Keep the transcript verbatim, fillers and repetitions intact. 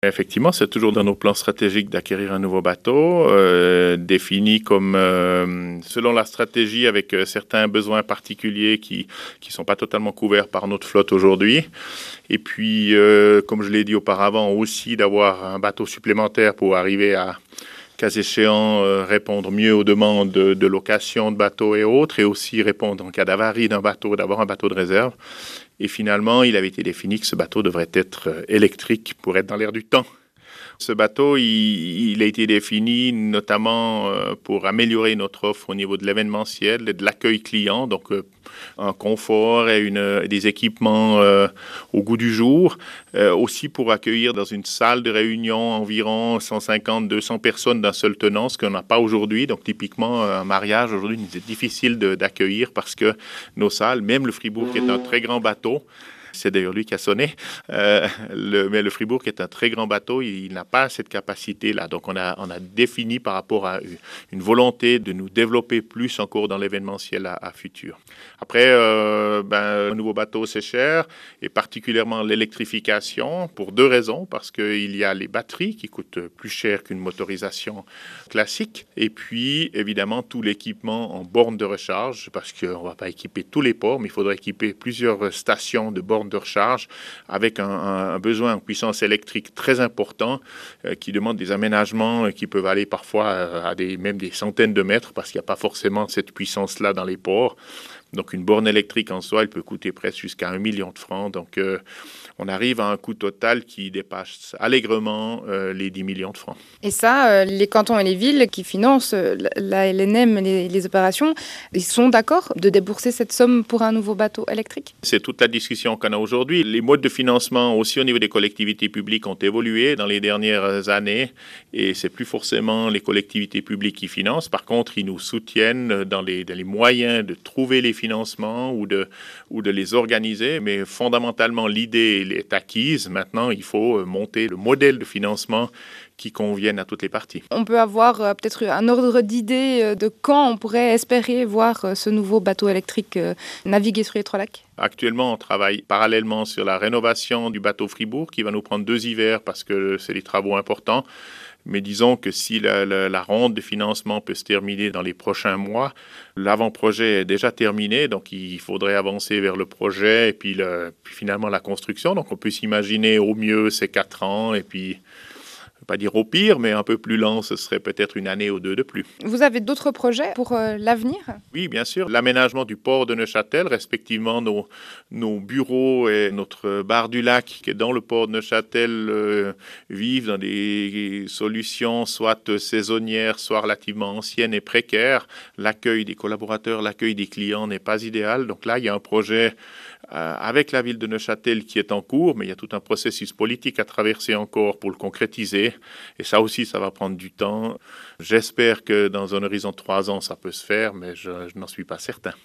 Effectivement, c'est toujours dans nos plans stratégiques d'acquérir un nouveau bateau, euh, défini comme euh, selon la stratégie avec euh, certains besoins particuliers qui qui sont pas totalement couverts par notre flotte aujourd'hui. Et puis, euh, comme je l'ai dit auparavant, aussi d'avoir un bateau supplémentaire pour arriver à, cas échéant, euh, répondre mieux aux demandes de, de location de bateaux et autres, et aussi répondre en cas d'avarie d'un bateau, d'avoir un bateau de réserve. Et finalement, il avait été défini que ce bateau devrait être électrique pour être dans l'air du temps. Ce bateau, il, il a été défini notamment euh, pour améliorer notre offre au niveau de l'événementiel et de l'accueil client, donc euh, un confort et une, des équipements euh, au goût du jour, euh, aussi pour accueillir dans une salle de réunion environ cent cinquante à deux cents personnes d'un seul tenant, ce qu'on n'a pas aujourd'hui. Donc typiquement, un mariage aujourd'hui, c'est difficile de, d'accueillir parce que nos salles, même le Fribourg qui est un très grand bateau, c'est d'ailleurs lui qui a sonné. Euh, le, mais le Fribourg, qui est un très grand bateau, il, il n'a pas cette capacité-là. Donc, on a, on a défini par rapport à une volonté de nous développer plus encore dans l'événementiel à, à futur. Après, euh, ben, un nouveau bateau, c'est cher, et particulièrement l'électrification, pour deux raisons. Parce qu'il y a les batteries qui coûtent plus cher qu'une motorisation classique. Et puis, évidemment, tout l'équipement en borne de recharge, parce qu'on ne va pas équiper tous les ports, mais il faudra équiper plusieurs stations de bornes de recharge avec un, un, un besoin en puissance électrique très important euh, qui demande des aménagements euh, qui peuvent aller parfois euh, à des, même des centaines de mètres parce qu'il n'y a pas forcément cette puissance-là dans les ports. Donc une borne électrique en soi, elle peut coûter presque jusqu'à un million de francs. Donc euh, on arrive à un coût total qui dépasse allègrement euh, les dix millions de francs. Et ça, euh, les cantons et les villes qui financent euh, la L N M, les, les opérations, ils sont d'accord de débourser cette somme pour un nouveau bateau électrique? C'est toute la discussion qu'on a aujourd'hui. Les modes de financement aussi au niveau des collectivités publiques ont évolué dans les dernières années et c'est plus forcément les collectivités publiques qui financent. Par contre, ils nous soutiennent dans les, dans les moyens de trouver les financements ou de, ou de les organiser. Mais fondamentalement, l'idée est acquise. Maintenant, il faut monter le modèle de financement qui convienne à toutes les parties. On peut avoir euh, peut-être un ordre d'idée euh, de quand on pourrait espérer voir euh, ce nouveau bateau électrique euh, naviguer sur les trois lacs? Actuellement, on travaille parallèlement sur la rénovation du bateau Fribourg qui va nous prendre deux hivers parce que c'est des travaux importants. Mais disons que si la, la, la ronde de financement peut se terminer dans les prochains mois, l'avant-projet est déjà terminé, donc il faudrait avancer vers le projet et puis, le, puis finalement la construction. Donc on peut s'imaginer au mieux c'est quatre ans et puis... pas dire au pire, mais un peu plus lent, ce serait peut-être une année ou deux de plus. Vous avez d'autres projets pour euh, l'avenir? Oui, bien sûr. L'aménagement du port de Neuchâtel, respectivement nos, nos bureaux et notre bar du lac qui est dans le port de Neuchâtel euh, vivent dans des solutions soit saisonnières, soit relativement anciennes et précaires. L'accueil des collaborateurs, l'accueil des clients n'est pas idéal. Donc là, il y a un projet euh, avec la ville de Neuchâtel qui est en cours, mais il y a tout un processus politique à traverser encore pour le concrétiser. Et ça aussi, ça va prendre du temps. J'espère que dans un horizon de trois ans, ça peut se faire, mais je, je n'en suis pas certain.